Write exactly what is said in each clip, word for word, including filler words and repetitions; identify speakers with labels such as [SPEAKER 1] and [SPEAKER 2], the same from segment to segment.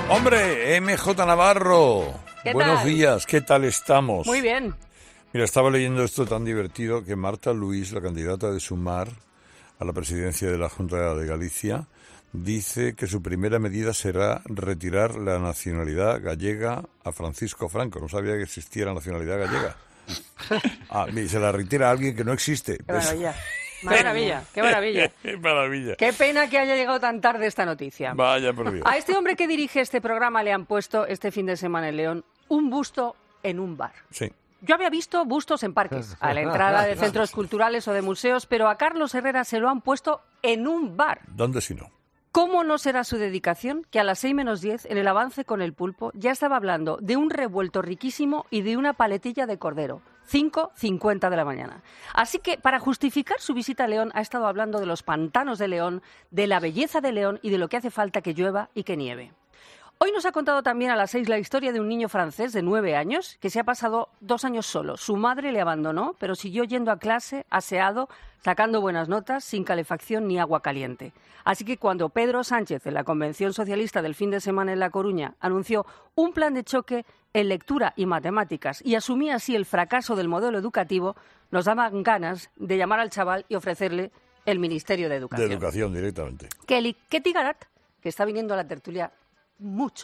[SPEAKER 1] Hombre, M J Navarro,
[SPEAKER 2] ¿Qué
[SPEAKER 1] buenos
[SPEAKER 2] tal?
[SPEAKER 1] días, ¿qué tal estamos?
[SPEAKER 2] Muy bien.
[SPEAKER 1] Mira, estaba leyendo esto tan divertido que Marta Luís, la candidata de Sumar a la presidencia de la Junta de Galicia, dice que su primera medida será retirar la nacionalidad gallega a Francisco Franco. No sabía que existía la nacionalidad gallega. Ah, y se la retira a alguien que no existe.
[SPEAKER 2] Qué maravilla. Qué maravilla, qué maravilla.
[SPEAKER 1] Qué maravilla.
[SPEAKER 2] Qué pena que haya llegado tan tarde esta noticia.
[SPEAKER 1] Vaya por Dios.
[SPEAKER 2] A este hombre que dirige este programa le han puesto este fin de semana en León un busto en un bar.
[SPEAKER 1] Sí.
[SPEAKER 2] Yo había visto bustos en parques, a la entrada de centros culturales o de museos, pero a Carlos Herrera se lo han puesto en un bar.
[SPEAKER 1] ¿Dónde si no?
[SPEAKER 2] ¿Cómo no será su dedicación que a las seis menos diez, en el avance con el pulpo, ya estaba hablando de un revuelto riquísimo y de una paletilla de cordero? cinco cincuenta de la mañana. Así que, para justificar su visita a León, ha estado hablando de los pantanos de León, de la belleza de León y de lo que hace falta que llueva y que nieve. Hoy nos ha contado también a las seis la historia de un niño francés de nueve años que se ha pasado dos años solo. Su madre le abandonó, pero siguió yendo a clase, aseado, sacando buenas notas, sin calefacción ni agua caliente. Así que cuando Pedro Sánchez, en la Convención Socialista del fin de semana en La Coruña, anunció un plan de choque en lectura y matemáticas y asumía así el fracaso del modelo educativo, nos daban ganas de llamar al chaval y ofrecerle el Ministerio de Educación.
[SPEAKER 1] De educación directamente.
[SPEAKER 2] Kelly Ketty Garat, que está viniendo a la tertulia mucho,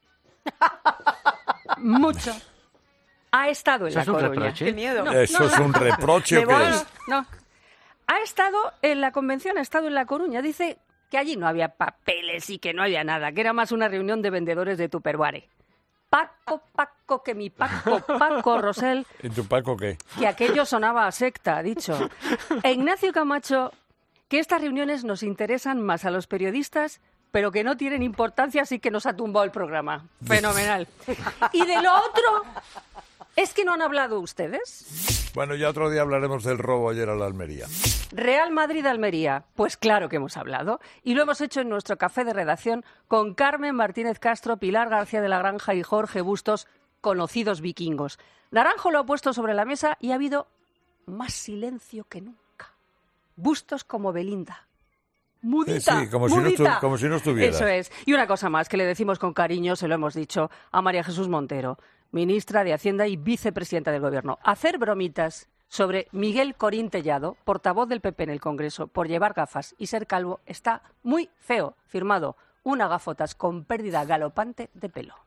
[SPEAKER 2] mucho, ha estado en
[SPEAKER 3] ¿Eso
[SPEAKER 2] La
[SPEAKER 3] es un
[SPEAKER 2] Coruña.
[SPEAKER 3] reproche?
[SPEAKER 2] Qué miedo. No,
[SPEAKER 1] ¿Eso
[SPEAKER 2] no,
[SPEAKER 1] es
[SPEAKER 2] no.
[SPEAKER 1] un reproche
[SPEAKER 2] Me
[SPEAKER 1] o qué
[SPEAKER 2] voy,
[SPEAKER 1] es?
[SPEAKER 2] no. Ha estado en la convención, ha estado en La Coruña. Dice que allí no había papeles y que no había nada, que era más una reunión de vendedores de Tupperware. Paco, Paco, que mi Paco, Paco Rosell,
[SPEAKER 1] ¿En tu Paco qué?
[SPEAKER 2] que aquello sonaba a secta, ha dicho. E Ignacio Camacho, que estas reuniones nos interesan más a los periodistas, pero que no tienen importancia, así que nos ha tumbado el programa. Fenomenal. Y de lo otro, ¿es que no han hablado ustedes?
[SPEAKER 1] Bueno, ya otro día hablaremos del robo ayer a la Almería.
[SPEAKER 2] Real Madrid-Almería, pues claro que hemos hablado. Y lo hemos hecho en nuestro café de redacción con Carmen Martínez Castro, Pilar García de la Granja y Jorge Bustos, conocidos vikingos. Naranjo lo ha puesto sobre la mesa y ha habido más silencio que nunca. Bustos como Belinda. Mudita,
[SPEAKER 1] Sí, sí, como si no
[SPEAKER 2] mudita.
[SPEAKER 1] estu- como si no estuviera.
[SPEAKER 2] Eso es. Y una cosa más que le decimos con cariño, se lo hemos dicho a María Jesús Montero, ministra de Hacienda y vicepresidenta del Gobierno. Hacer bromitas sobre Miguel Corín Tellado, portavoz del P P en el Congreso, por llevar gafas y ser calvo, está muy feo. Firmado una gafotas con pérdida galopante de pelo.